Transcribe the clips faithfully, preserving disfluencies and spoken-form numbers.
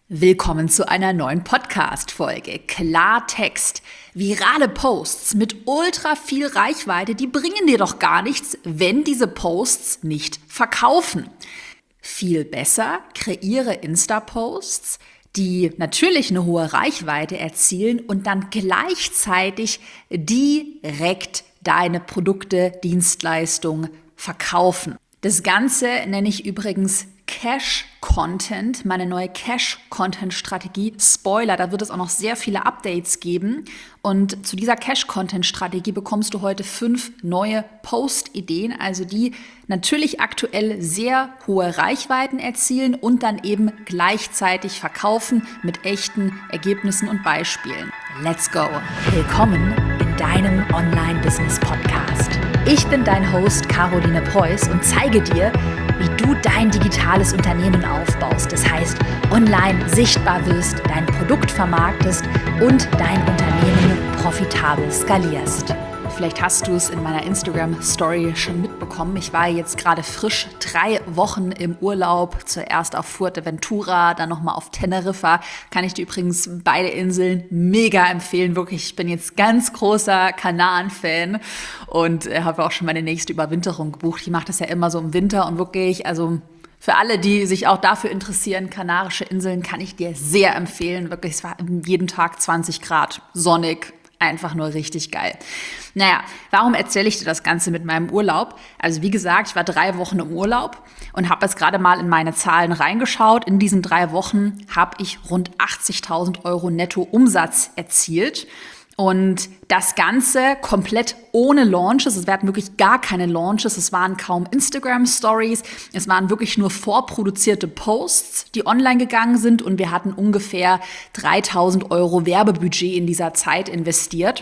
Willkommen zu einer neuen Podcast-Folge. Klartext. Virale Posts mit ultra viel Reichweite, die bringen dir doch gar nichts, wenn diese Posts nicht verkaufen. Viel besser, kreiere Insta-Posts, die natürlich eine hohe Reichweite erzielen und dann gleichzeitig direkt deine Produkte, Dienstleistungen verkaufen. Das Ganze nenne ich übrigens Cash-Content, meine neue Cash-Content-Strategie. Spoiler, da wird es auch noch sehr viele Updates geben. Und zu dieser Cash-Content-Strategie bekommst du heute fünf neue Post-Ideen, also die natürlich aktuell sehr hohe Reichweiten erzielen und dann eben gleichzeitig verkaufen mit echten Ergebnissen und Beispielen. Let's go! Willkommen in deinem Online-Business-Podcast. Ich bin dein Host Caroline Preuß und zeige dir, wie du dein digitales Unternehmen aufbaust. Das heißt, online sichtbar wirst, dein Produkt vermarktest und dein Unternehmen profitabel skalierst. Vielleicht hast du es in meiner Instagram-Story schon mitbekommen. Ich war jetzt gerade frisch drei Wochen im Urlaub. Zuerst auf Fuerteventura, dann nochmal auf Teneriffa. Kann ich dir übrigens beide Inseln mega empfehlen. Wirklich, ich bin jetzt ganz großer Kanaren-Fan und äh, habe auch schon meine nächste Überwinterung gebucht. Ich mache das ja immer so im Winter und wirklich, also für alle, die sich auch dafür interessieren, Kanarische Inseln, kann ich dir sehr empfehlen. Wirklich, es war jeden Tag zwanzig Grad, sonnig. Einfach nur richtig geil. Naja, warum erzähle ich dir das Ganze mit meinem Urlaub? Also wie gesagt, ich war drei Wochen im Urlaub und habe jetzt gerade mal in meine Zahlen reingeschaut. In diesen drei Wochen habe ich rund achtzigtausend Euro netto Umsatz erzielt. Und das Ganze komplett ohne Launches. Es werden wirklich gar keine Launches. Es waren kaum Instagram-Stories. Es waren wirklich nur vorproduzierte Posts, die online gegangen sind. Und wir hatten ungefähr dreitausend Euro Werbebudget in dieser Zeit investiert.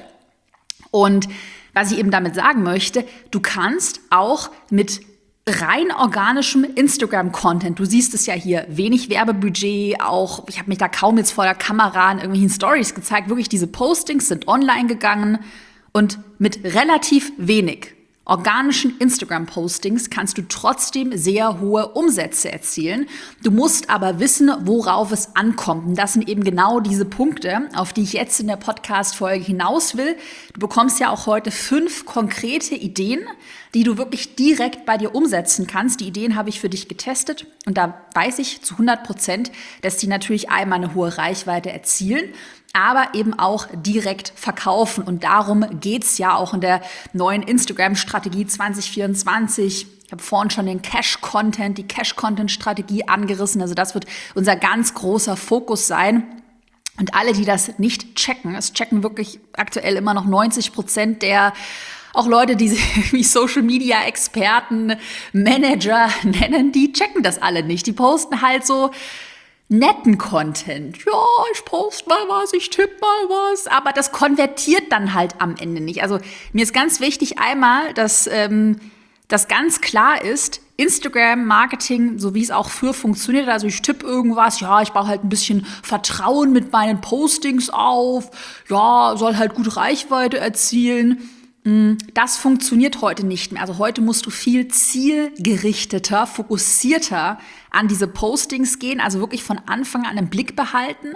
Und was ich eben damit sagen möchte, du kannst auch mit rein organischem Instagram-Content. Du siehst es ja hier, wenig Werbebudget, auch ich habe mich da kaum jetzt vor der Kamera in irgendwelchen Stories gezeigt. Wirklich, diese Postings sind online gegangen und mit relativ wenig organischen Instagram-Postings kannst du trotzdem sehr hohe Umsätze erzielen. Du musst aber wissen, worauf es ankommt. Und das sind eben genau diese Punkte, auf die ich jetzt in der Podcast-Folge hinaus will. Du bekommst ja auch heute fünf konkrete Ideen, die du wirklich direkt bei dir umsetzen kannst. Die Ideen habe ich für dich getestet und da weiß ich zu hundert Prozent, dass die natürlich einmal eine hohe Reichweite erzielen, aber eben auch direkt verkaufen. Und darum geht's ja auch in der neuen Instagram-Strategie zwanzig vierundzwanzig. Ich habe vorhin schon den Cash-Content, die Cash-Content-Strategie angerissen. Also das wird unser ganz großer Fokus sein. Und alle, die das nicht checken, es checken wirklich aktuell immer noch neunzig Prozent der auch Leute, die sich wie Social-Media-Experten, Manager nennen, die checken das alle nicht. Die posten halt so netten Content. Ja, ich poste mal was, ich tippe mal was. Aber das konvertiert dann halt am Ende nicht. Also mir ist ganz wichtig einmal, dass ähm, das ganz klar ist, Instagram-Marketing, so wie es auch früher funktioniert, also ich tippe irgendwas, ja, ich baue halt ein bisschen Vertrauen mit meinen Postings auf, ja, soll halt gut Reichweite erzielen. Das funktioniert heute nicht mehr. Also heute musst du viel zielgerichteter, fokussierter an diese Postings gehen, also wirklich von Anfang an im Blick behalten.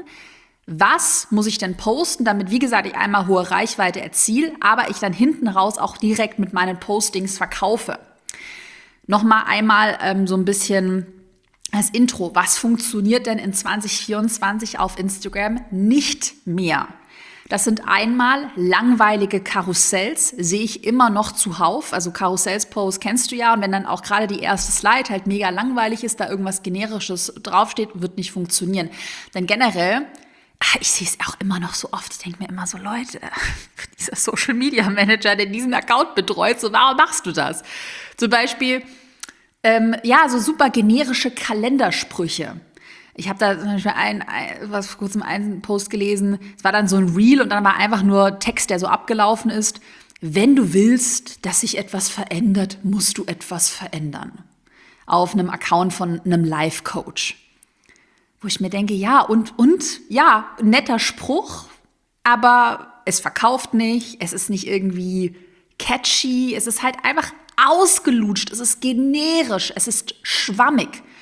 Was muss ich denn posten, damit, wie gesagt, ich einmal hohe Reichweite erziele, aber ich dann hinten raus auch direkt mit meinen Postings verkaufe. Nochmal einmal ähm, so ein bisschen als Intro. Was funktioniert denn in zwanzig vierundzwanzig auf Instagram nicht mehr? Das sind einmal langweilige Karussells, sehe ich immer noch zuhauf. Also Karussells-Posts kennst du ja. Und wenn dann auch gerade die erste Slide halt mega langweilig ist, da irgendwas Generisches draufsteht, wird nicht funktionieren. Denn generell, ich sehe es auch immer noch so oft, ich denke mir immer so, Leute, dieser Social-Media-Manager, der diesen Account betreut, so warum machst du das? Zum Beispiel, ähm, ja, so super generische Kalendersprüche. Ich habe da zum Beispiel ein, ein, was vor kurzem einen Post gelesen, es war dann so ein Reel und dann war einfach nur Text, der so abgelaufen ist. Wenn du willst, dass sich etwas verändert, musst du etwas verändern. Auf einem Account von einem Life-Coach. Wo ich mir denke, ja, und, und, ja, netter Spruch, aber es verkauft nicht, es ist nicht irgendwie catchy, es ist halt einfach ausgelutscht, es ist generisch, es ist schwammig.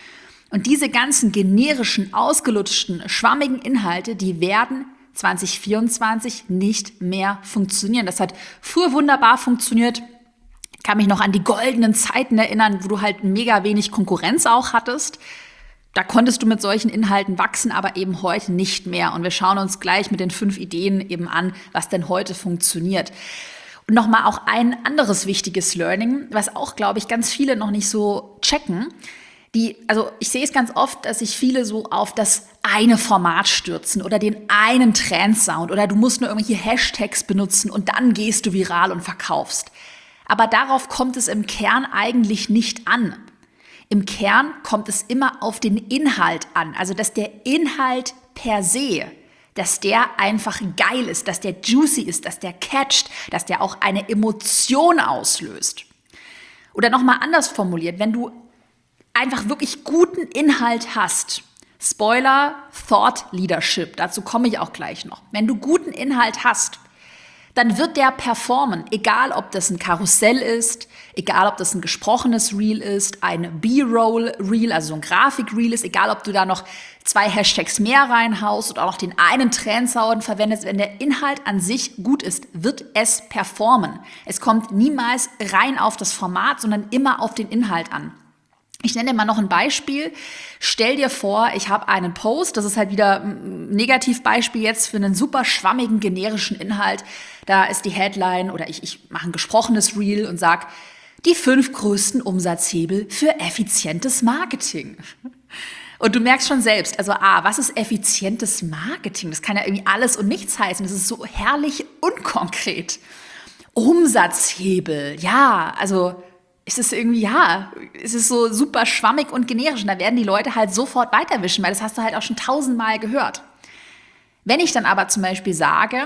Und diese ganzen generischen, ausgelutschten, schwammigen Inhalte, die werden zwanzig vierundzwanzig nicht mehr funktionieren. Das hat früher wunderbar funktioniert. Ich kann mich noch an die goldenen Zeiten erinnern, wo du halt mega wenig Konkurrenz auch hattest. Da konntest du mit solchen Inhalten wachsen, aber eben heute nicht mehr. Und wir schauen uns gleich mit den fünf Ideen eben an, was denn heute funktioniert. Und nochmal auch ein anderes wichtiges Learning, was auch, glaube ich, ganz viele noch nicht so checken. Die, also ich sehe es ganz oft, dass sich viele so auf das eine Format stürzen oder den einen Trendsound oder du musst nur irgendwelche Hashtags benutzen und dann gehst du viral und verkaufst. Aber darauf kommt es im Kern eigentlich nicht an. Im Kern kommt es immer auf den Inhalt an, also dass der Inhalt per se, dass der einfach geil ist, dass der juicy ist, dass der catcht, dass der auch eine Emotion auslöst. Oder nochmal anders formuliert, wenn du einfach wirklich guten Inhalt hast, Spoiler, Thought Leadership, dazu komme ich auch gleich noch. Wenn du guten Inhalt hast, dann wird der performen, egal ob das ein Karussell ist, egal ob das ein gesprochenes Reel ist, ein B-Roll-Reel, also so ein Grafik-Reel ist, egal ob du da noch zwei Hashtags mehr reinhaust oder auch noch den einen Trendsound verwendest, wenn der Inhalt an sich gut ist, wird es performen. Es kommt niemals rein auf das Format, sondern immer auf den Inhalt an. Ich nenne dir mal noch ein Beispiel. Stell dir vor, ich habe einen Post, das ist halt wieder ein Negativbeispiel jetzt für einen super schwammigen, generischen Inhalt. Da ist die Headline oder ich, ich mache ein gesprochenes Reel und sage, die fünf größten Umsatzhebel für effizientes Marketing. Und du merkst schon selbst, also A, was ist effizientes Marketing? Das kann ja irgendwie alles und nichts heißen. Das ist so herrlich unkonkret. Umsatzhebel, ja, also ist es irgendwie, ja, es ist so super schwammig und generisch. Und da werden die Leute halt sofort weiterwischen, weil das hast du halt auch schon tausendmal gehört. Wenn ich dann aber zum Beispiel sage,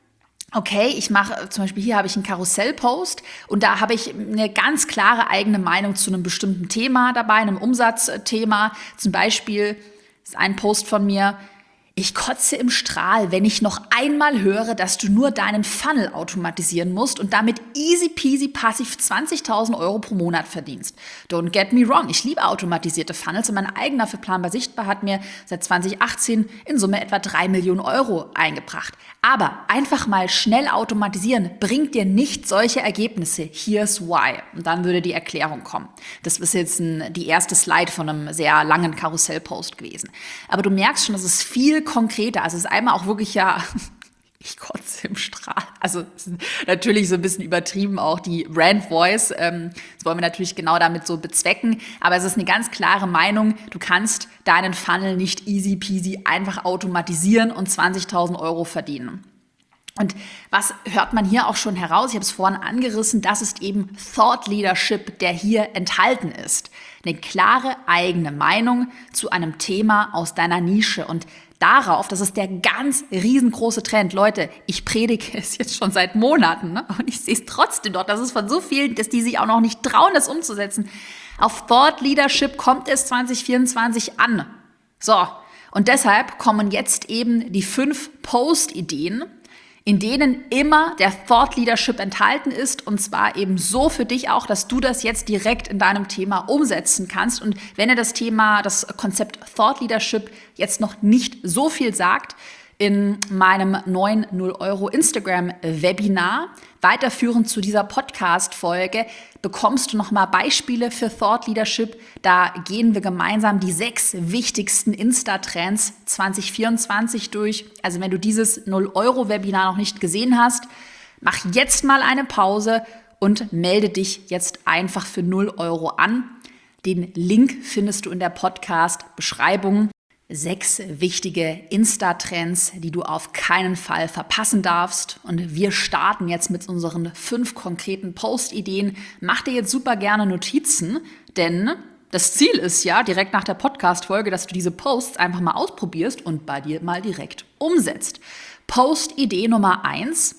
okay, ich mache, zum Beispiel hier habe ich einen Karussell-Post und da habe ich eine ganz klare eigene Meinung zu einem bestimmten Thema dabei, einem Umsatzthema. Zum Beispiel ist ein Post von mir, ich kotze im Strahl, wenn ich noch einmal höre, dass du nur deinen Funnel automatisieren musst und damit easy peasy passiv zwanzigtausend Euro pro Monat verdienst. Don't get me wrong, ich liebe automatisierte Funnels und mein eigener für Planbar Sichtbar hat mir seit zwanzig achtzehn in Summe etwa drei Millionen Euro eingebracht. Aber einfach mal schnell automatisieren bringt dir nicht solche Ergebnisse. Here's why. Und dann würde die Erklärung kommen. Das ist jetzt ein, die erste Slide von einem sehr langen Karussell-Post gewesen. Aber du merkst schon, das ist viel konkreter. Also es ist einmal auch wirklich ja, ich kotze im Strahl. Also es ist natürlich so ein bisschen übertrieben auch die Brand Voice. Ähm, das wollen wir natürlich genau damit so bezwecken. Aber es ist eine ganz klare Meinung. Du kannst deinen Funnel nicht easy peasy einfach automatisieren und zwanzigtausend Euro verdienen. Und was hört man hier auch schon heraus? Ich habe es vorhin angerissen. Das ist eben Thought Leadership, der hier enthalten ist. Eine klare eigene Meinung zu einem Thema aus deiner Nische. Und darauf, das ist der ganz riesengroße Trend. Leute, ich predige es jetzt schon seit Monaten, ne? Und ich sehe es trotzdem dort. Das ist von so vielen, dass die sich auch noch nicht trauen, das umzusetzen. Auf Thought Leadership kommt es zwanzig vierundzwanzig an. So, und deshalb kommen jetzt eben die fünf Post-Ideen, in denen immer der Thought Leadership enthalten ist und zwar eben so für dich auch, dass du das jetzt direkt in deinem Thema umsetzen kannst. Und wenn dir das Thema, das Konzept Thought Leadership jetzt noch nicht so viel sagt, in meinem neuen null Euro Instagram-Webinar, weiterführend zu dieser Podcast-Folge, bekommst du nochmal Beispiele für Thought Leadership. Da gehen wir gemeinsam die sechs wichtigsten Insta-Trends zwanzig vierundzwanzig durch. Also wenn du dieses null Euro Webinar noch nicht gesehen hast, mach jetzt mal eine Pause und melde dich jetzt einfach für null Euro an. Den Link findest du in der Podcast-Beschreibung. Sechs wichtige Insta-Trends, die du auf keinen Fall verpassen darfst. Und wir starten jetzt mit unseren fünf konkreten Post-Ideen. Mach dir jetzt super gerne Notizen, denn das Ziel ist ja direkt nach der Podcast-Folge, dass du diese Posts einfach mal ausprobierst und bei dir mal direkt umsetzt. Post-Idee Nummer eins.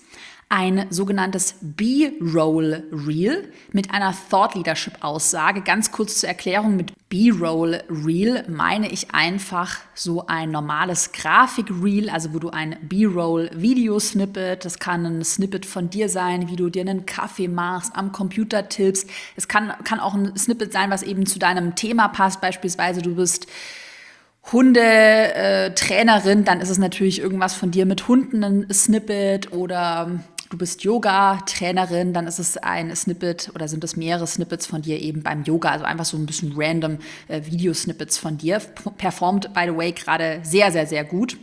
ein sogenanntes B-Roll Reel mit einer Thought Leadership Aussage. Ganz kurz zur Erklärung, mit B-Roll Reel meine ich einfach so ein normales Grafik-Reel, also wo du ein B-Roll Video-Snippet, das kann ein Snippet von dir sein, wie du dir einen Kaffee machst, am Computer tippst. Es kann, kann auch ein Snippet sein, was eben zu deinem Thema passt, beispielsweise du bist Hundetrainerin, äh, dann ist es natürlich irgendwas von dir mit Hunden, ein Snippet, oder du bist Yoga-Trainerin, dann ist es ein Snippet oder sind es mehrere Snippets von dir eben beim Yoga, also einfach so ein bisschen random äh, Videosnippets von dir. Performt, by the way, gerade sehr, sehr, sehr gut.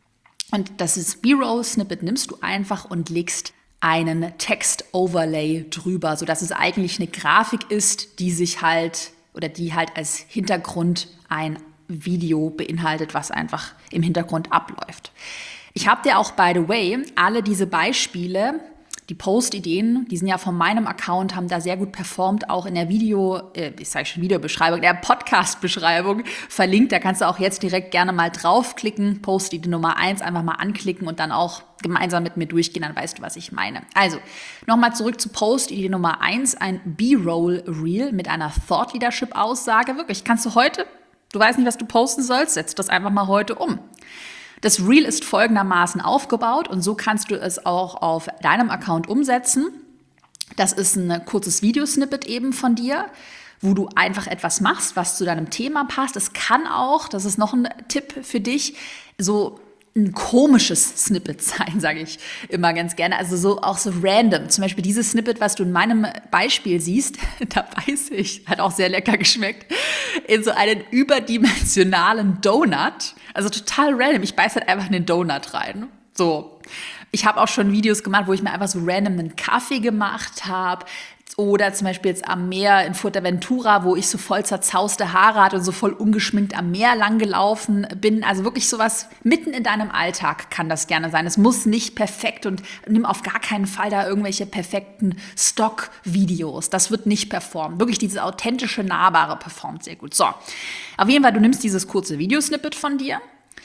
Und das ist B-Roll-Snippet nimmst du einfach und legst einen Text-Overlay drüber, sodass es eigentlich eine Grafik ist, die sich halt oder die halt als Hintergrund ein Video beinhaltet, was einfach im Hintergrund abläuft. Ich habe dir auch, by the way, alle diese Beispiele, die Post-Ideen, die sind ja von meinem Account, haben da sehr gut performt, auch in der Video, äh, ich sage schon Videobeschreibung, der Podcast-Beschreibung verlinkt. Da kannst du auch jetzt direkt gerne mal draufklicken, Post-Idee Nummer eins, einfach mal anklicken und dann auch gemeinsam mit mir durchgehen, dann weißt du, was ich meine. Also, nochmal zurück zu Post-Idee Nummer eins, ein B-Roll-Reel mit einer Thought-Leadership-Aussage. Wirklich, kannst du heute, du weißt nicht, was du posten sollst, setz das einfach mal heute um. Das Reel ist folgendermaßen aufgebaut und so kannst du es auch auf deinem Account umsetzen. Das ist ein kurzes Videosnippet eben von dir, wo du einfach etwas machst, was zu deinem Thema passt. Es kann auch, das ist noch ein Tipp für dich, so ein komisches Snippet sein, sage ich immer ganz gerne. Also so auch so random. Zum Beispiel dieses Snippet, was du in meinem Beispiel siehst, da beiße ich, hat auch sehr lecker geschmeckt, in so einen überdimensionalen Donut. Also total random. Ich beiße halt einfach in den Donut rein. So. Ich habe auch schon Videos gemacht, wo ich mir einfach so random einen Kaffee gemacht habe. Oder zum Beispiel jetzt am Meer in Fuerteventura, wo ich so voll zerzauste Haare hatte und so voll ungeschminkt am Meer lang gelaufen bin. Also wirklich sowas mitten in deinem Alltag kann das gerne sein. Es muss nicht perfekt und nimm auf gar keinen Fall da irgendwelche perfekten Stock-Videos. Das wird nicht performen. Wirklich dieses authentische, nahbare performt sehr gut. So, auf jeden Fall, du nimmst dieses kurze Videosnippet von dir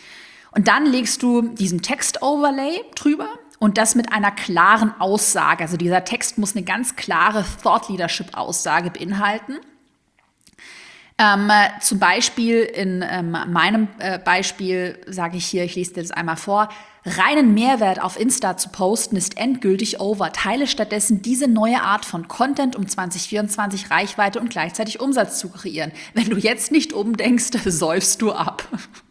und dann legst du diesen Text-Overlay drüber. Und das mit einer klaren Aussage. Also dieser Text muss eine ganz klare Thought-Leadership-Aussage beinhalten. Ähm, zum Beispiel in ähm, meinem äh, Beispiel sage ich hier, ich lese dir das einmal vor, reinen Mehrwert auf Insta zu posten ist endgültig over. Teile stattdessen diese neue Art von Content, um zwanzig vierundzwanzig Reichweite und gleichzeitig Umsatz zu kreieren. Wenn du jetzt nicht umdenkst, säufst du ab.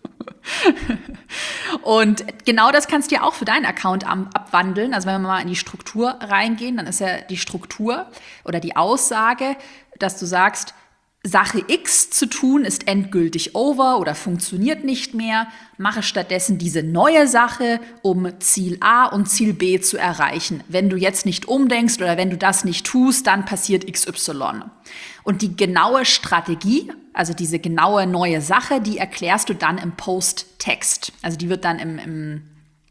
Und genau das kannst du ja auch für deinen Account abwandeln. Also wenn wir mal in die Struktur reingehen, dann ist ja die Struktur oder die Aussage, dass du sagst, Sache X zu tun ist endgültig over oder funktioniert nicht mehr. Mache stattdessen diese neue Sache, um Ziel A und Ziel B zu erreichen. Wenn du jetzt nicht umdenkst oder wenn du das nicht tust, dann passiert X Y. Und die genaue Strategie, also diese genaue neue Sache, die erklärst du dann im Post-Text. Also die wird dann im, im,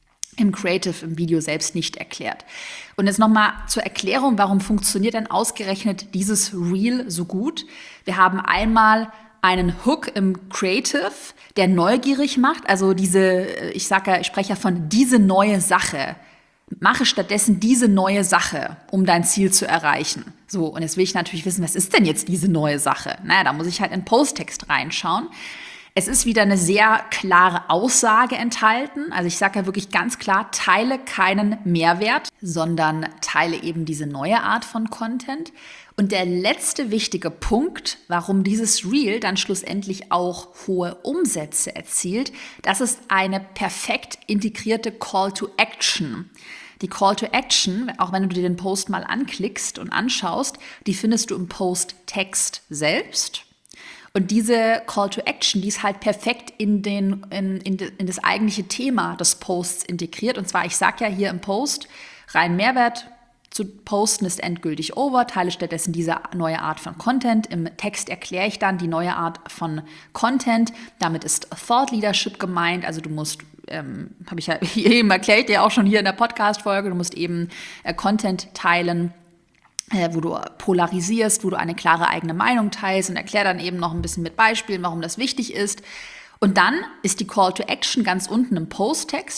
im Creative, im Video selbst nicht erklärt. Und jetzt nochmal zur Erklärung, warum funktioniert denn ausgerechnet dieses Reel so gut? Wir haben einmal einen Hook im Creative, der neugierig macht. Also diese, ich sage ja, ich spreche ja von diese neue Sache. Mache stattdessen diese neue Sache, um dein Ziel zu erreichen. So, und jetzt will ich natürlich wissen, was ist denn jetzt diese neue Sache? Naja, da muss ich halt in den Posttext reinschauen. Es ist wieder eine sehr klare Aussage enthalten. Also ich sage ja wirklich ganz klar, teile keinen Mehrwert, sondern teile eben diese neue Art von Content. Und der letzte wichtige Punkt, warum dieses Reel dann schlussendlich auch hohe Umsätze erzielt, das ist eine perfekt integrierte Call to Action. Die Call to Action, auch wenn du dir den Post mal anklickst und anschaust, die findest du im Post-Text selbst. Und diese Call to Action, die ist halt perfekt in, den, in, in, in das eigentliche Thema des Posts integriert. Und zwar, ich sage ja hier im Post, rein Mehrwert zu posten ist endgültig over, teile stattdessen diese neue Art von Content. Im Text erkläre ich dann die neue Art von Content. Damit ist Thought Leadership gemeint. Also du musst, ähm, habe ich ja eben erklärt, ja auch schon hier in der Podcast-Folge, du musst eben äh, Content teilen, äh, wo du polarisierst, wo du eine klare eigene Meinung teilst und erklär dann eben noch ein bisschen mit Beispielen, warum das wichtig ist. Und dann ist die Call to Action ganz unten im Post-Text.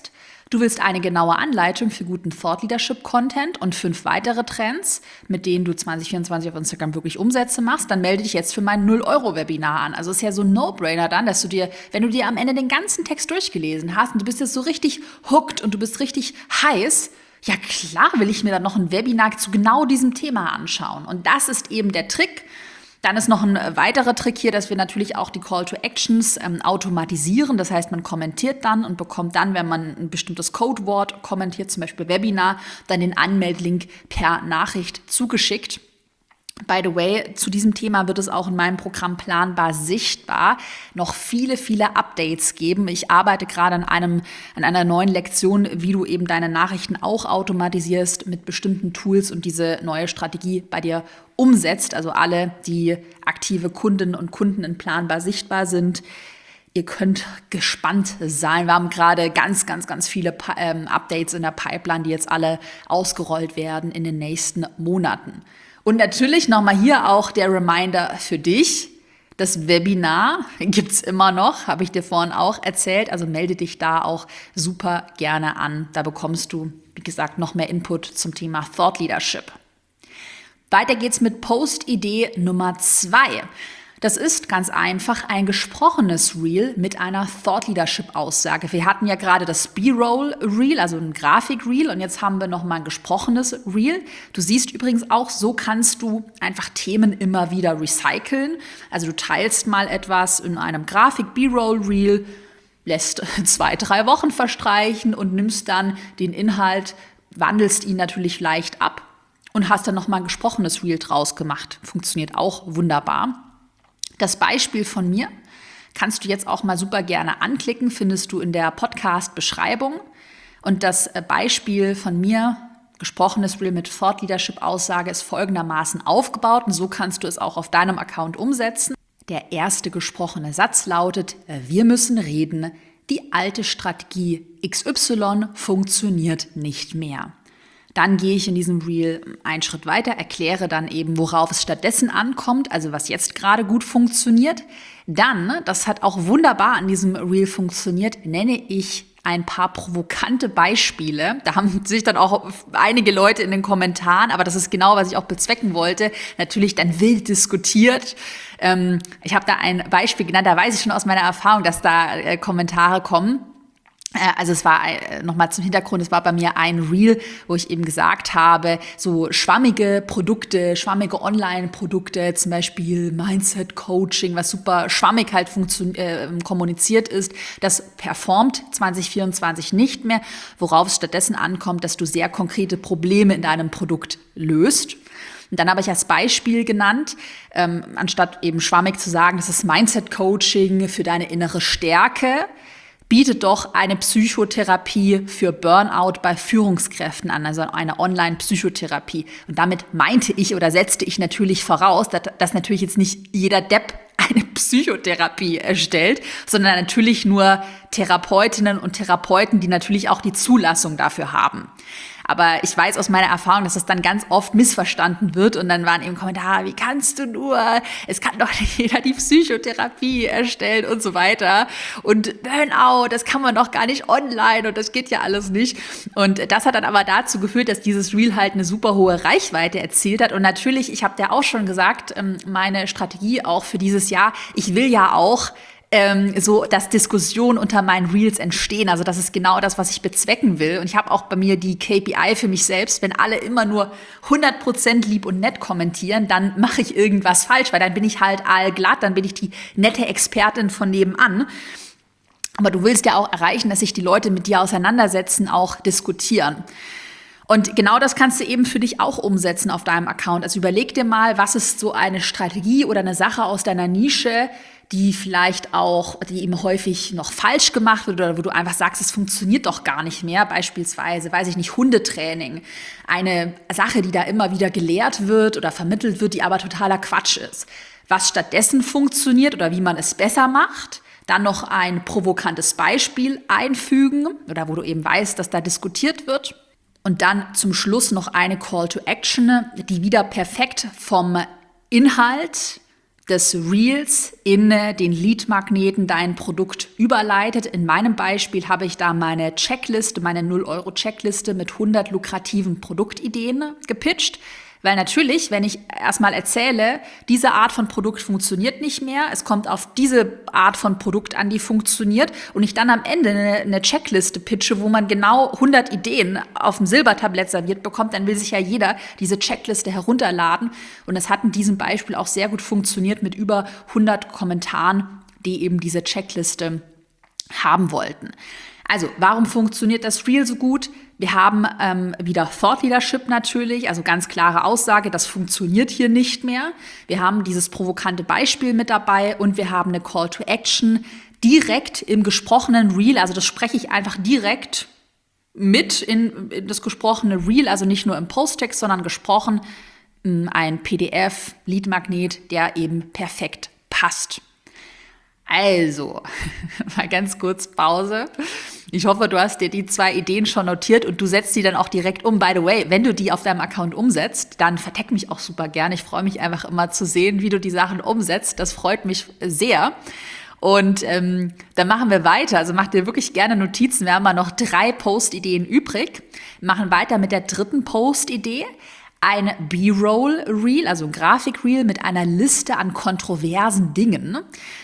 Du willst eine genaue Anleitung für guten Thought Leadership Content und fünf weitere Trends, mit denen du zwanzig vierundzwanzig auf Instagram wirklich Umsätze machst, dann melde dich jetzt für mein null Euro Webinar an. Also ist ja so ein No-Brainer dann, dass du dir, wenn du dir am Ende den ganzen Text durchgelesen hast und du bist jetzt so richtig hooked und du bist richtig heiß, ja klar will ich mir dann noch ein Webinar zu genau diesem Thema anschauen. Und das ist eben der Trick. Dann ist noch ein weiterer Trick hier, dass wir natürlich auch die Call to Actions ähm, automatisieren. Das heißt, man kommentiert dann und bekommt dann, wenn man ein bestimmtes Codewort kommentiert, zum Beispiel Webinar, dann den Anmeldlink per Nachricht zugeschickt. By the way, zu diesem Thema wird es auch in meinem Programm Planbar Sichtbar noch viele, viele Updates geben. Ich arbeite gerade an einem, an einer neuen Lektion, wie du eben deine Nachrichten auch automatisierst mit bestimmten Tools und diese neue Strategie bei dir umsetzt. Also alle, die aktive Kundinnen und Kunden in Planbar Sichtbar sind, ihr könnt gespannt sein. Wir haben gerade ganz, ganz, ganz viele ähm, Updates in der Pipeline, die jetzt alle ausgerollt werden in den nächsten Monaten. Und natürlich nochmal hier auch der Reminder für dich. Das Webinar gibt's immer noch, habe ich dir vorhin auch erzählt. Also melde dich da auch super gerne an. Da bekommst du, wie gesagt, noch mehr Input zum Thema Thought Leadership. Weiter geht's mit Post-Idee Nummer zwei. Das ist ganz einfach ein gesprochenes Reel mit einer Thought Leadership Aussage. Wir hatten ja gerade das B-Roll Reel, also ein Grafik-Reel, und jetzt haben wir nochmal ein gesprochenes Reel. Du siehst übrigens auch, so kannst du einfach Themen immer wieder recyceln. Also du teilst mal etwas in einem Grafik-B-Roll Reel, lässt zwei, drei Wochen verstreichen und nimmst dann den Inhalt, wandelst ihn natürlich leicht ab und hast dann nochmal ein gesprochenes Reel draus gemacht. Funktioniert auch wunderbar. Das Beispiel von mir kannst du jetzt auch mal super gerne anklicken, findest du in der Podcast-Beschreibung. Und das Beispiel von mir, gesprochenes Reel mit Thought Leadership Aussage, ist folgendermaßen aufgebaut. Und so kannst du es auch auf deinem Account umsetzen. Der erste gesprochene Satz lautet: Wir müssen reden, die alte Strategie X Y funktioniert nicht mehr. Dann gehe ich in diesem Reel einen Schritt weiter, erkläre dann eben, worauf es stattdessen ankommt, also was jetzt gerade gut funktioniert. Dann, das hat auch wunderbar an diesem Reel funktioniert, nenne ich ein paar provokante Beispiele. Da haben sich dann auch einige Leute in den Kommentaren, aber das ist genau, was ich auch bezwecken wollte, natürlich dann wild diskutiert. Ähm, ich habe da ein Beispiel genannt, da weiß ich schon aus meiner Erfahrung, dass da äh, Kommentare kommen. Also es war, nochmal zum Hintergrund, es war bei mir ein Reel, wo ich eben gesagt habe, so schwammige Produkte, schwammige Online-Produkte, zum Beispiel Mindset-Coaching, was super schwammig halt funktio- äh, kommuniziert ist, das performt zwanzig vierundzwanzig nicht mehr, worauf es stattdessen ankommt, dass du sehr konkrete Probleme in deinem Produkt löst. Und dann habe ich als Beispiel genannt, ähm, anstatt eben schwammig zu sagen, das ist Mindset-Coaching für deine innere Stärke, bietet doch eine Psychotherapie für Burnout bei Führungskräften an, also eine Online-Psychotherapie. Und damit meinte ich oder setzte ich natürlich voraus, dass, dass natürlich jetzt nicht jeder Depp eine Psychotherapie erstellt, sondern natürlich nur Therapeutinnen und Therapeuten, die natürlich auch die Zulassung dafür haben. Aber ich weiß aus meiner Erfahrung, dass das dann ganz oft missverstanden wird und dann waren eben Kommentare, wie kannst du nur, es kann doch nicht jeder die Psychotherapie erstellen und so weiter und Burnout, das kann man doch gar nicht online und das geht ja alles nicht. Und das hat dann aber dazu geführt, dass dieses Reel halt eine super hohe Reichweite erzielt hat und natürlich, ich habe dir auch schon gesagt, meine Strategie auch für dieses Jahr, ich will ja auch Ähm, so, dass Diskussionen unter meinen Reels entstehen. Also das ist genau das, was ich bezwecken will. Und ich habe auch bei mir die K P I für mich selbst, wenn alle immer nur hundert Prozent lieb und nett kommentieren, dann mache ich irgendwas falsch, weil dann bin ich halt allglatt, dann bin ich die nette Expertin von nebenan. Aber du willst ja auch erreichen, dass sich die Leute mit dir auseinandersetzen, auch diskutieren. Und genau das kannst du eben für dich auch umsetzen auf deinem Account. Also überleg dir mal, was ist so eine Strategie oder eine Sache aus deiner Nische, die vielleicht auch, die eben häufig noch falsch gemacht wird oder wo du einfach sagst, es funktioniert doch gar nicht mehr. Beispielsweise, weiß ich nicht, Hundetraining. Eine Sache, die da immer wieder gelehrt wird oder vermittelt wird, die aber totaler Quatsch ist. Was stattdessen funktioniert oder wie man es besser macht. Dann noch ein provokantes Beispiel einfügen oder wo du eben weißt, dass da diskutiert wird. Und dann zum Schluss noch eine Call to Action, die wieder perfekt vom Inhalt des Reels in den Lead-Magneten dein Produkt überleitet. In meinem Beispiel habe ich da meine Checkliste, meine null Euro Checkliste mit hundert lukrativen Produktideen gepitcht. Weil natürlich, wenn ich erstmal erzähle, diese Art von Produkt funktioniert nicht mehr, es kommt auf diese Art von Produkt an, die funktioniert, und ich dann am Ende eine, eine Checkliste pitche, wo man genau hundert Ideen auf dem Silbertablett serviert bekommt, dann will sich ja jeder diese Checkliste herunterladen. Und es hat in diesem Beispiel auch sehr gut funktioniert mit über hundert Kommentaren, die eben diese Checkliste haben wollten. Also, warum funktioniert das Reel so gut? Wir haben ähm, wieder Thought Leadership natürlich, also ganz klare Aussage, das funktioniert hier nicht mehr. Wir haben dieses provokante Beispiel mit dabei und wir haben eine Call to Action direkt im gesprochenen Reel, also das spreche ich einfach direkt mit in, in das gesprochene Reel, also nicht nur im Posttext, sondern gesprochen, ein P D F, Lead-Magnet, der eben perfekt passt. Also, mal ganz kurz Pause. Ich hoffe, du hast dir die zwei Ideen schon notiert und du setzt die dann auch direkt um. By the way, wenn du die auf deinem Account umsetzt, dann vertag mich auch super gerne. Ich freue mich einfach immer zu sehen, wie du die Sachen umsetzt. Das freut mich sehr. Und ähm, dann machen wir weiter. Also mach dir wirklich gerne Notizen. Wir haben mal noch drei Post-Ideen übrig. Wir machen weiter mit der dritten Post-Idee. Ein B-Roll-Reel, also ein Grafik-Reel mit einer Liste an kontroversen Dingen.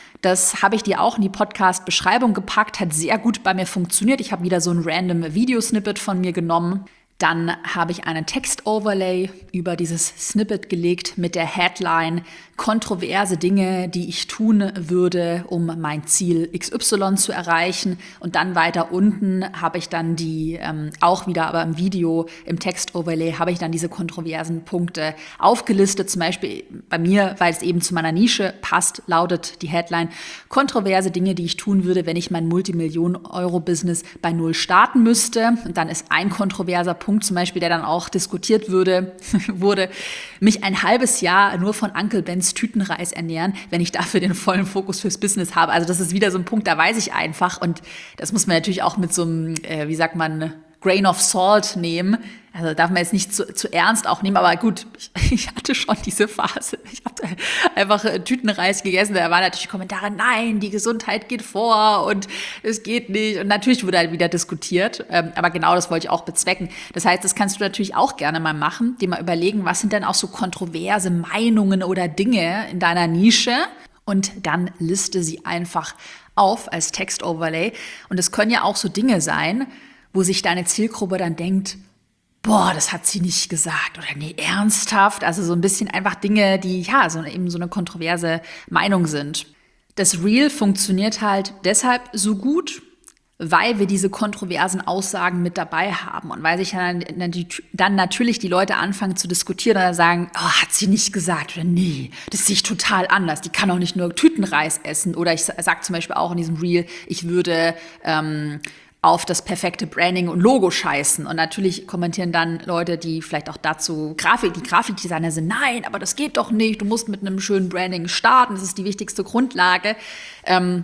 Das habe ich dir auch in die Podcast-Beschreibung gepackt, hat sehr gut bei mir funktioniert. Ich habe wieder so ein random Videosnippet von mir genommen. Dann habe ich einen Text-Overlay über dieses Snippet gelegt mit der Headline kontroverse Dinge, die ich tun würde, um mein Ziel X Y zu erreichen. Und dann weiter unten habe ich dann die, ähm, auch wieder aber im Video, im Text-Overlay, habe ich dann diese kontroversen Punkte aufgelistet. Zum Beispiel bei mir, weil es eben zu meiner Nische passt, lautet die Headline kontroverse Dinge, die ich tun würde, wenn ich mein Multimillionen-Euro-Business bei Null starten müsste. Und dann ist ein kontroverser Punkt zum Beispiel, der dann auch diskutiert würde, wurde, mich ein halbes Jahr nur von Uncle Bens Tütenreis ernähren, wenn ich dafür den vollen Fokus fürs Business habe. Also das ist wieder so ein Punkt, da weiß ich einfach, und das muss man natürlich auch mit so einem, äh, wie sagt man, Grain of Salt nehmen. Also darf man jetzt nicht zu, zu ernst auch nehmen, aber gut, ich, ich hatte schon diese Phase. Ich habe einfach Tütenreis gegessen, da waren natürlich Kommentare, nein, die Gesundheit geht vor und es geht nicht. Und natürlich wurde halt wieder diskutiert, ähm, aber genau das wollte ich auch bezwecken. Das heißt, das kannst du natürlich auch gerne mal machen, dir mal überlegen, was sind denn auch so kontroverse Meinungen oder Dinge in deiner Nische, und dann liste sie einfach auf als Text-Overlay. Und es können ja auch so Dinge sein, wo sich deine Zielgruppe dann denkt, boah, das hat sie nicht gesagt, oder nee, ernsthaft. Also so ein bisschen einfach Dinge, die ja so eben so eine kontroverse Meinung sind. Das Reel funktioniert halt deshalb so gut, weil wir diese kontroversen Aussagen mit dabei haben und weil sich dann, dann natürlich die Leute anfangen zu diskutieren oder sagen, oh, hat sie nicht gesagt, oder nee, das sehe ich total anders, die kann auch nicht nur Tütenreis essen. Oder ich sage zum Beispiel auch in diesem Reel, ich würde ähm, auf das perfekte Branding und Logo scheißen. Und natürlich kommentieren dann Leute, die vielleicht auch dazu Grafik, die Grafikdesigner sind, nein, aber das geht doch nicht, du musst mit einem schönen Branding starten, das ist die wichtigste Grundlage. Ähm,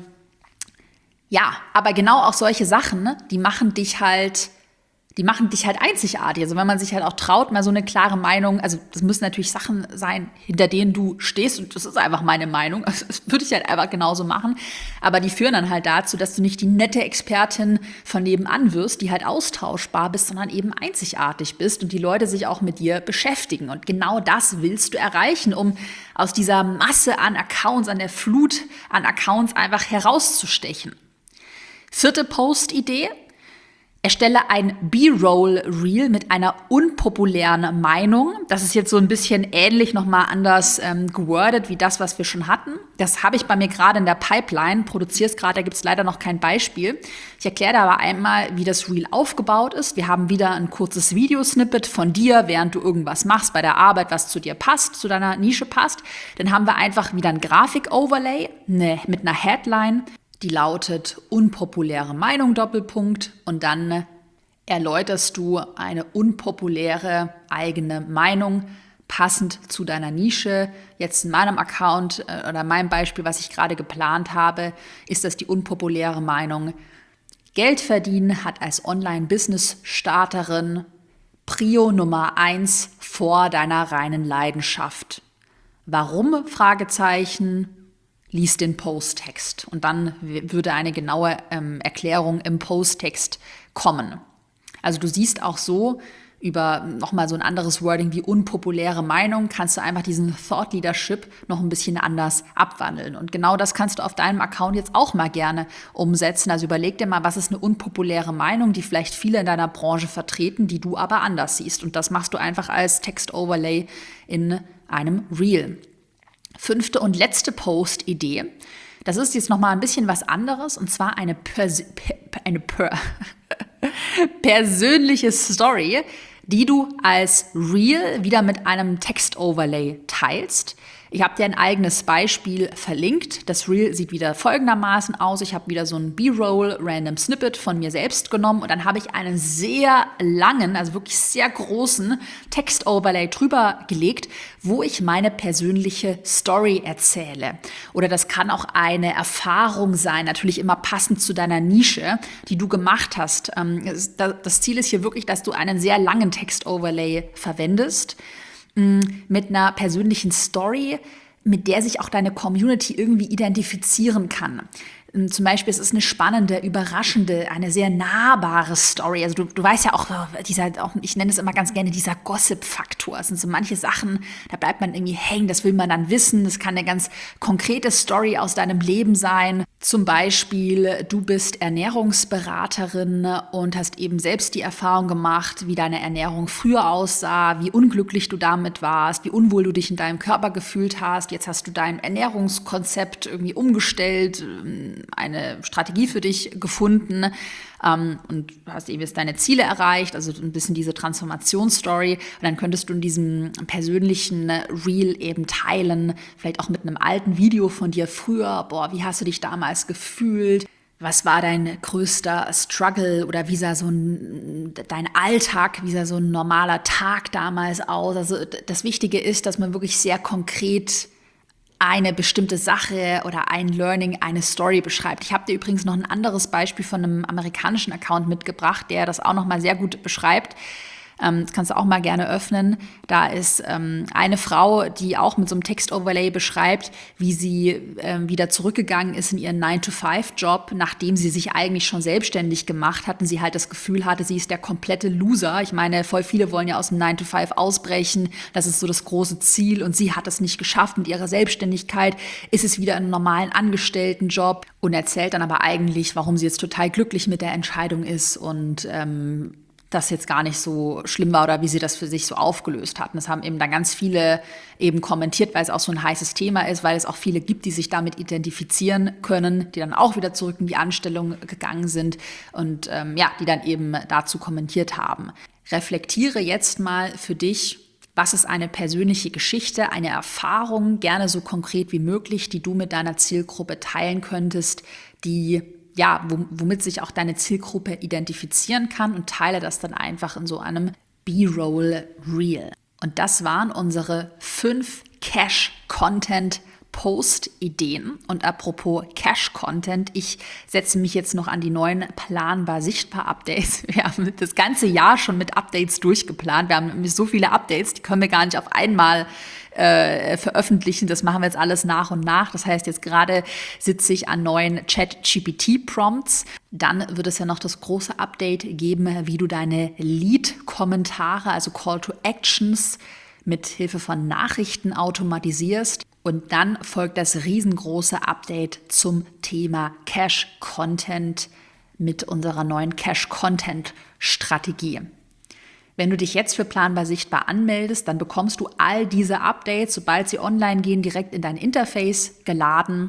ja, aber genau auch solche Sachen, ne, die machen dich halt, die machen dich halt einzigartig. Also wenn man sich halt auch traut, mal so eine klare Meinung, also das müssen natürlich Sachen sein, hinter denen du stehst, und das ist einfach meine Meinung, also das würde ich halt einfach genauso machen, aber die führen dann halt dazu, dass du nicht die nette Expertin von nebenan wirst, die halt austauschbar bist, sondern eben einzigartig bist und die Leute sich auch mit dir beschäftigen, und genau das willst du erreichen, um aus dieser Masse an Accounts, an der Flut an Accounts einfach herauszustechen. Vierte Post-Idee: Erstelle ein B-Roll-Reel mit einer unpopulären Meinung. Das ist jetzt so ein bisschen ähnlich nochmal anders ähm, gewordet wie das, was wir schon hatten. Das habe ich bei mir gerade in der Pipeline, produziere es gerade, da gibt es leider noch kein Beispiel. Ich erkläre aber einmal, wie das Reel aufgebaut ist. Wir haben wieder ein kurzes Videosnippet von dir, während du irgendwas machst bei der Arbeit, was zu dir passt, zu deiner Nische passt. Dann haben wir einfach wieder ein Grafik-Overlay ne, mit einer Headline, die lautet unpopuläre Meinung, Doppelpunkt, und dann erläuterst du eine unpopuläre eigene Meinung, passend zu deiner Nische. Jetzt in meinem Account äh, oder meinem Beispiel, was ich gerade geplant habe, ist das die unpopuläre Meinung: Geld verdienen hat als Online-Business-Starterin Prio Nummer eins vor deiner reinen Leidenschaft. Warum? Fragezeichen. Lies den Posttext und dann würde eine genaue ähm, Erklärung im Posttext kommen. Also du siehst auch so über nochmal so ein anderes Wording wie unpopuläre Meinung, kannst du einfach diesen Thought Leadership noch ein bisschen anders abwandeln. Und genau das kannst du auf deinem Account jetzt auch mal gerne umsetzen. Also überleg dir mal, was ist eine unpopuläre Meinung, die vielleicht viele in deiner Branche vertreten, die du aber anders siehst. Und das machst du einfach als Text-Overlay in einem Reel. Fünfte und letzte Post-Idee. Das ist jetzt nochmal ein bisschen was anderes und zwar eine, Pers- eine per- persönliche Story, die du als Reel wieder mit einem Text-Overlay teilst. Ich habe dir ein eigenes Beispiel verlinkt. Das Reel sieht wieder folgendermaßen aus. Ich habe wieder so ein B-Roll, Random Snippet von mir selbst genommen und dann habe ich einen sehr langen, also wirklich sehr großen Text-Overlay drüber gelegt, wo ich meine persönliche Story erzähle. Oder das kann auch eine Erfahrung sein, natürlich immer passend zu deiner Nische, die du gemacht hast. Das Ziel ist hier wirklich, dass du einen sehr langen Text-Overlay verwendest, mit einer persönlichen Story, mit der sich auch deine Community irgendwie identifizieren kann. Zum Beispiel, es ist eine spannende, überraschende, eine sehr nahbare Story. Also du, du weißt ja auch, dieser, auch, ich nenne es immer ganz gerne dieser Gossip-Faktor. Es sind so manche Sachen, da bleibt man irgendwie hängen, das will man dann wissen. Das kann eine ganz konkrete Story aus deinem Leben sein. Zum Beispiel, du bist Ernährungsberaterin und hast eben selbst die Erfahrung gemacht, wie deine Ernährung früher aussah, wie unglücklich du damit warst, wie unwohl du dich in deinem Körper gefühlt hast. Jetzt hast du dein Ernährungskonzept irgendwie umgestellt, eine Strategie für dich gefunden ähm, und hast eben jetzt deine Ziele erreicht, also ein bisschen diese Transformationsstory. Und dann könntest du in diesem persönlichen Reel eben teilen, vielleicht auch mit einem alten Video von dir früher. Boah, wie hast du dich damals gefühlt? Was war dein größter Struggle oder wie sah so ein, dein Alltag, wie sah so ein normaler Tag damals aus? Also das Wichtige ist, dass man wirklich sehr konkret eine bestimmte Sache oder ein Learning, eine Story beschreibt. Ich habe dir übrigens noch ein anderes Beispiel von einem amerikanischen Account mitgebracht, der das auch noch mal sehr gut beschreibt. Das kannst du auch mal gerne öffnen. Da ist ähm, eine Frau, die auch mit so einem Text-Overlay beschreibt, wie sie ähm, wieder zurückgegangen ist in ihren nine to five Job, nachdem sie sich eigentlich schon selbstständig gemacht hat und sie halt das Gefühl hatte, sie ist der komplette Loser. Ich meine, voll viele wollen ja aus dem nine to five ausbrechen. Das ist so das große Ziel und sie hat es nicht geschafft mit ihrer Selbstständigkeit. Ist es wieder in einem normalen Angestelltenjob und erzählt dann aber eigentlich, warum sie jetzt total glücklich mit der Entscheidung ist und ähm, das jetzt gar nicht so schlimm war oder wie sie das für sich so aufgelöst hatten. Das haben eben dann ganz viele eben kommentiert, weil es auch so ein heißes Thema ist, weil es auch viele gibt, die sich damit identifizieren können, die dann auch wieder zurück in die Anstellung gegangen sind und ähm, ja, die dann eben dazu kommentiert haben. Reflektiere jetzt mal für dich, was ist eine persönliche Geschichte, eine Erfahrung, gerne so konkret wie möglich, die du mit deiner Zielgruppe teilen könntest, die ja, womit sich auch deine Zielgruppe identifizieren kann und teile das dann einfach in so einem B-Roll Reel. Und das waren unsere fünf Cash-Content Post-Ideen. Und apropos Cash-Content, ich setze mich jetzt noch an die neuen Planbar-Sichtbar-Updates. Wir haben das ganze Jahr schon mit Updates durchgeplant. Wir haben nämlich so viele Updates, die können wir gar nicht auf einmal äh, veröffentlichen. Das machen wir jetzt alles nach und nach. Das heißt, jetzt gerade sitze ich an neuen Chat-G P T-Prompts. Dann wird es ja noch das große Update geben, wie du deine Lead-Kommentare, also Call to Actions, mit Hilfe von Nachrichten automatisierst. Und dann folgt das riesengroße Update zum Thema Cash-Content mit unserer neuen Cash-Content-Strategie. Wenn du dich jetzt für Planbar Sichtbar anmeldest, dann bekommst du all diese Updates, sobald sie online gehen, direkt in dein Interface geladen.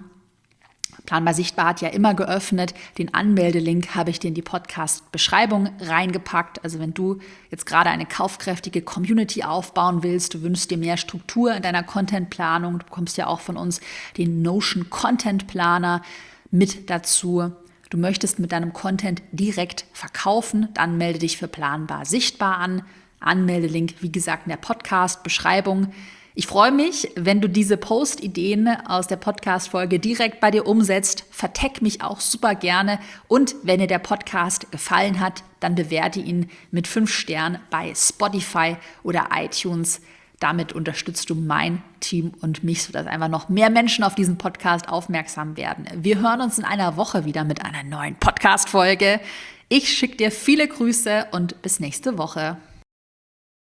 Planbar Sichtbar hat ja immer geöffnet. Den Anmeldelink habe ich dir in die Podcast-Beschreibung reingepackt. Also wenn du jetzt gerade eine kaufkräftige Community aufbauen willst, du wünschst dir mehr Struktur in deiner Contentplanung, du bekommst ja auch von uns den Notion Content Planer mit dazu. Du möchtest mit deinem Content direkt verkaufen, dann melde dich für Planbar Sichtbar an. Anmeldelink, wie gesagt, in der Podcast-Beschreibung. Ich freue mich, wenn du diese Post-Ideen aus der Podcast-Folge direkt bei dir umsetzt. Vertag mich auch super gerne. Und wenn dir der Podcast gefallen hat, dann bewerte ihn mit fünf Sternen bei Spotify oder iTunes. Damit unterstützt du mein Team und mich, sodass einfach noch mehr Menschen auf diesen Podcast aufmerksam werden. Wir hören uns in einer Woche wieder mit einer neuen Podcast-Folge. Ich schicke dir viele Grüße und bis nächste Woche.